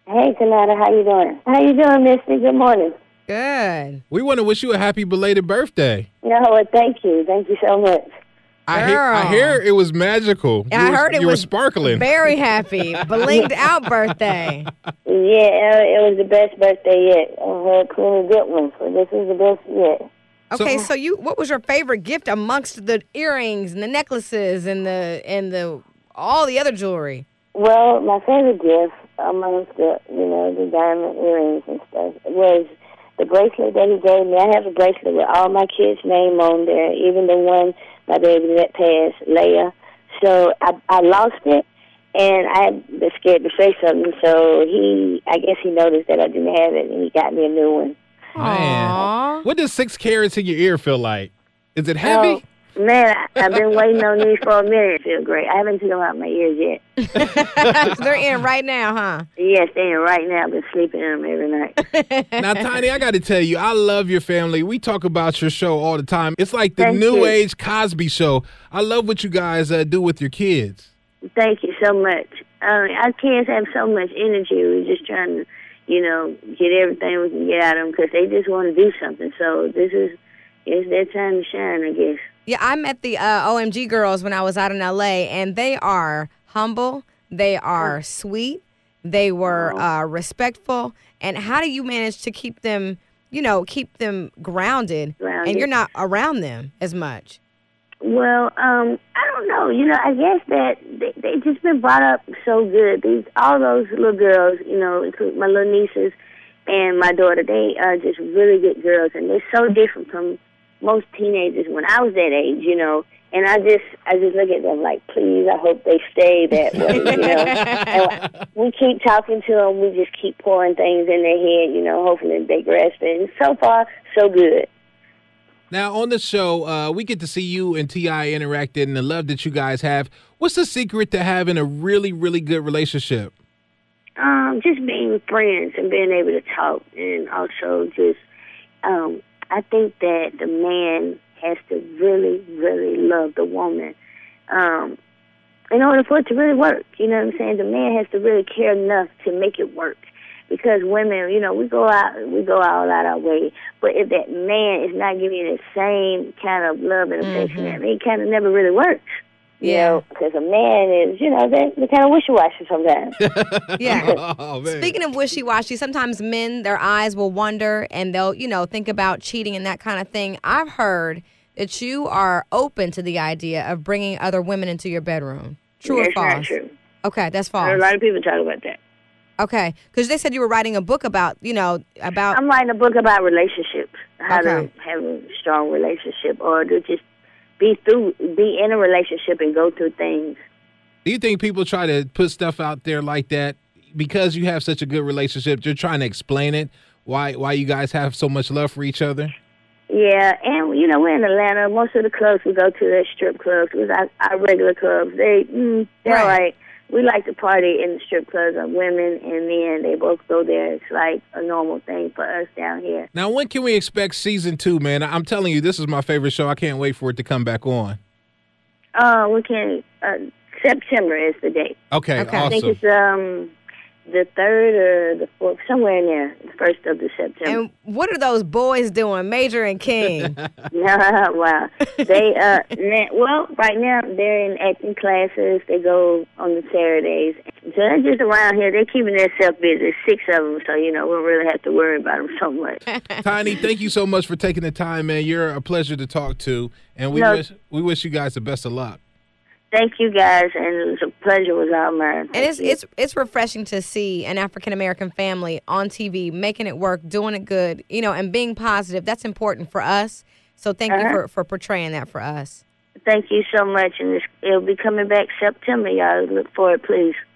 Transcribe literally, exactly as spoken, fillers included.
Hey, Tanada, how you doing? How you doing, Misty? Good morning. Good. We want to wish you a happy belated birthday. No, well, thank you. Thank you so much. I hear, I hear it was magical. You I were, heard it you was were sparkling. Very happy. Blinged out birthday. Yeah, it was the best birthday yet. I had plenty good ones, so this is the best yet. Okay, So- so you, what was your favorite gift amongst the earrings and the necklaces and the and the all the other jewelry? Well, my favorite gift amongst the, you know, the diamond earrings and stuff was the bracelet that he gave me. I have a bracelet with all my kids' name on there, even the one my baby that passed, Leia. So I, I lost it, and I had been scared to say something. So he, I guess he noticed that I didn't have it, and he got me a new one. Man, Aww. what does six carats in your ear feel like? Is it heavy? Oh, man, I, I've been waiting on these for a minute. It feels great. I haven't taken them out my ears yet. They're in right now, huh? Yes, they are right now. I've been sleeping in them every night. Now, Tiny, I got to tell you, I love your family. We talk about your show all the time. It's like the Thank new you. age Cosby show. I love what you guys uh, do with your kids. Thank you so much. Uh, our kids have so much energy. We're just trying to, you know, get everything we can get out of them because they just want to do something. So this is, it's their time to shine, I guess. Yeah, I met the uh, O M G girls when I was out in L A, and they are humble. They are sweet. They were uh, respectful. And how do you manage to keep them, you know, keep them grounded, Grounded. and you're not around them as much? Well, um, I don't know. You know, I guess that they, they just been brought up so good. These all those little girls, you know, including my little nieces and my daughter, they are just really good girls, and they're so different from most teenagers when I was that age, you know. And I just, I just look at them like, please, I hope they stay that way, you know. And we keep talking to them. We just keep pouring things in their head, you know, hopefully they grasp it. And so far, so good. Now, on the show, uh, we get to see you and T I interacting and the love that you guys have. What's the secret to having a really, really good relationship? Um, just being friends and being able to talk, and also just, um, I think that the man has to really, really love the woman um, in order for it to really work. You know what I'm saying? The man has to really care enough to make it work. Because women, you know, we go out, we go all out our way. But if that man is not giving you the same kind of love and affection, Mm-hmm. it kind of never really works. You Yeah. know, because a man is, you know, they're, they're kind of wishy-washy sometimes. Yeah. Oh, man. Speaking of wishy-washy, sometimes men, their eyes will wander and they'll, you know, think about cheating and that kind of thing. I've heard that you are open to the idea of bringing other women into your bedroom. True That's or false? not true. Okay, that's A false. lot of people talk about that. Okay, because they said you were writing a book about, you know, about. I'm writing a book about relationships, how Okay. to have a strong relationship, or to just be through, be in a relationship and go through things. Do you think people try to put stuff out there like that because you have such a good relationship? You're trying to explain it, why why you guys have so much love for each other? Yeah, and you know we're in Atlanta. Most of the clubs we go to, they're strip clubs. With our, our regular clubs, they mm, they're Right. like we like to party in the strip clubs. Of women and men, they both go there. It's like a normal thing for us down here. Now, when can we expect season two, man? I'm telling you, this is my favorite show. I can't wait for it to come back on. Uh, we can. Uh, September is the date. Okay, Okay. I think awesome. it's um the third or the fourth, somewhere in there, the first of the September. And what are those boys doing, Major and King? Wow. They, uh, na- well, right now they're in acting classes. They go on the Saturdays. So they're just around here. They're keeping themselves busy. Six of them, so, you know, we don't really have to worry about them so much. Tiny, thank you so much for taking the time, man. You're a pleasure to talk to, and we No. wish we wish you guys the best of luck. Thank you, guys, and it was a pleasure. It was all mine. And Thank it's you. it's it's refreshing to see an African American family on T V making it work, doing it good, you know, and being positive. That's important for us. So thank you Uh-huh. for, for portraying that for us. Thank you so much, and it's, it'll be coming back September, y'all. Look for it, please.